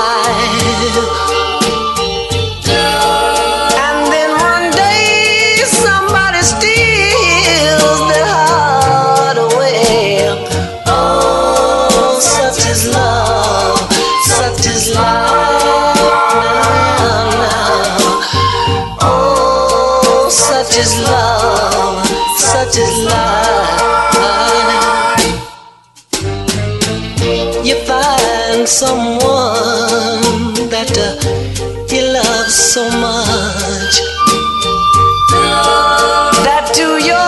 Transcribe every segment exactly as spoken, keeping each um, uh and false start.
life. And then one day somebody steals their heart away. Oh, such is love, such is love now, now. Oh, such is love, such is love. You find someone that uh, you love so much, that to your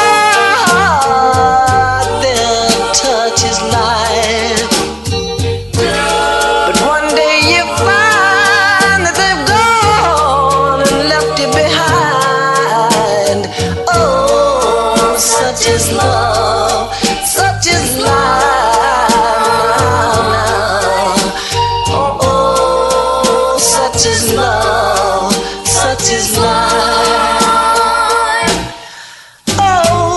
heart their touch is life. But one day you find that they've gone and left you behind. Oh, such is love, such is life. Such is love, such is life. Oh,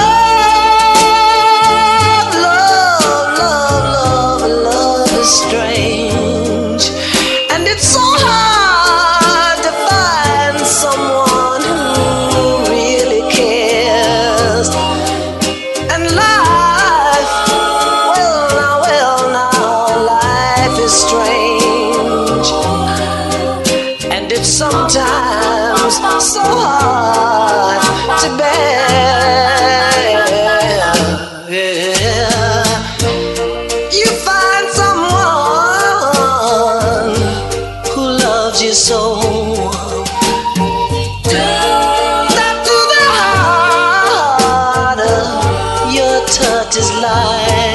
love, love, love, love, love is strange. And it's so hard to find someone who really cares. And life, well now, well now, life is strange. And it's sometimes so hard to bear. Yeah. You find someone who loves you so, that to the heart your touch is life.